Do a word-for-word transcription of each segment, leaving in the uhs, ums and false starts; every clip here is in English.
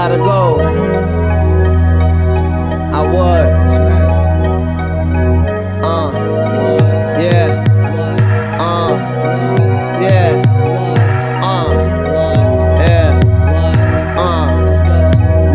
gotta go. I would. Uh, yeah. Uh, yeah. Uh, yeah. Uh,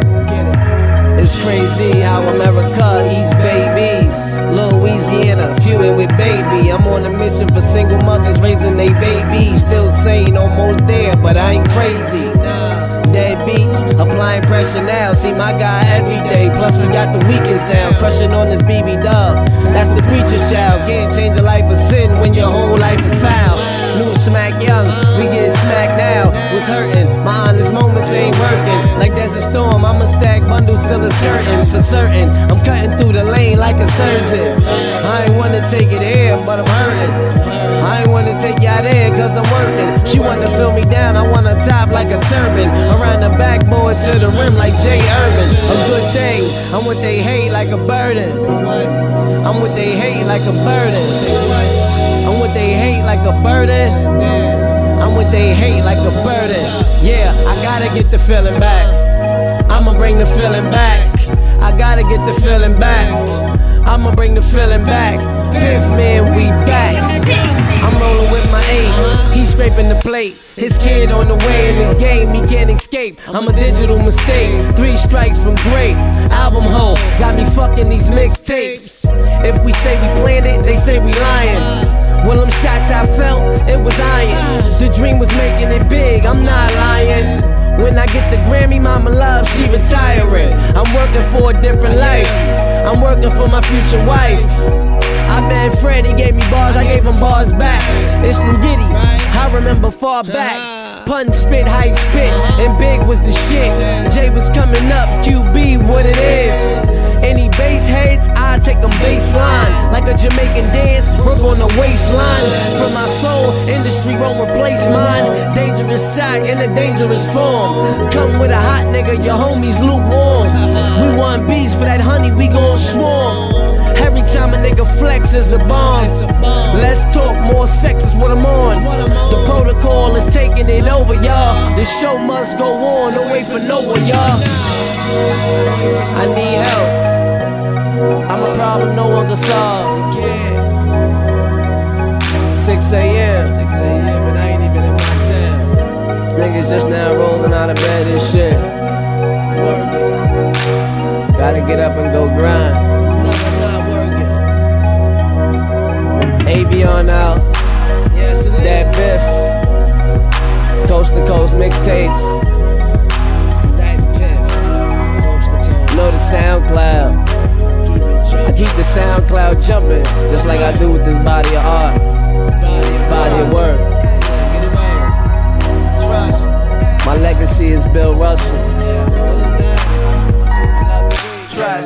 yeah. It's crazy how America eats babies. Louisiana feuding with baby. I'm on a mission for single mothers raising they babies. Still sane, almost there, but I ain't crazy. Dead beats, applying pressure now. See my guy every day. Plus we got the weekends down, crushing on this B B dub. That's the preacher's child. Can't change a life of sin when your whole life is foul. New smack young, we get smacked now. What's hurting? My honest moments ain't working. Like there's a storm, I'ma stack bundles till it's curtains for certain. I'm cutting through the lane like a surgeon. I ain't wanna take it here, but I'm hurting. I ain't wanna take y'all there cause I'm working. She wanna fill me down, I wanna top like a turban. Around the backboard to the rim like Jay Irvin. A good thing, I'm what they hate like a burden. I'm what they hate like a burden. I'm what they hate like a burden. I'm what they hate like a burden. Yeah, I gotta get the feeling back. I'ma bring the feeling back. I gotta get the feeling back. I'ma bring the feeling back. Piff man, we back. I'm rolling with my eight. He's scraping the plate. His kid on the way in his game, he can't escape. I'm a digital mistake. Three strikes from great. Album hole, got me fucking these mixtapes. If we say we planned it, they say we lying. Well, them shots I felt, it was iron. The dream was making it big, I'm not lying. When I get the Grammy, mama love, she retiring. I'm working for a different life. I'm working for my future wife. I met Fred, he gave me bars, I gave him bars back. It's New Giddy, I remember far back. Pun spit, hype spit, and big was the shit. Jay was coming up, Q B, what it is. Any bass heads, I take them baseline. Like a Jamaican dance, work on the waistline. For my soul, industry won't replace mine. Dangerous side in a dangerous form. Come with a hot nigga, your homies lukewarm. We want bees for that honey, we gon' swarm. Every time a nigga flex is a bomb. Let's talk more sex is what I'm on. The protocol is taking it over, y'all. The show must go on, no wait for no one, y'all. I need help. I'm a problem no one can solve. six a.m. six a.m. and I ain't even in my town. Niggas just now rolling out of bed and shit. Working. Gotta get up and go grind. No, I'm not working. Avion out. Yes, it is. That Biff. Coast to coast mixtapes. That Biff. Coast to coast. Know the SoundCloud. Keep it jumping. I keep the SoundCloud jumping, just like I do with this body of art. This body, this body of work. Get it right. Trust. My legacy is Bill Russell. Yeah. What is that? Trust.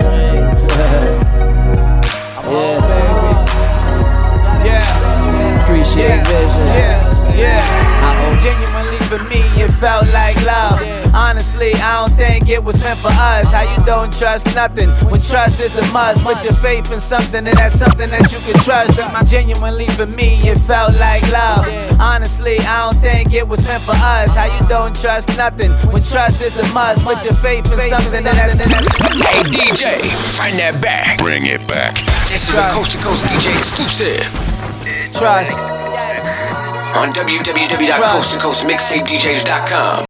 Yeah. Yeah. Appreciate yeah. Vision. Yeah. Yeah. Genuinely for me, it felt like love. Honestly, I don't think it was meant for us. How you don't trust nothing when trust is a must. Put your faith in something and that's something that you can trust. Genuinely for me, it felt like love. Honestly, I don't think it was meant for us. How you don't trust nothing when trust is a must. Put your faith in something and that's. Hey D J, turn that back. Bring it back. This is a coast to coast D J exclusive. Trust. On w w w dot coast to coast mixtape d js dot com.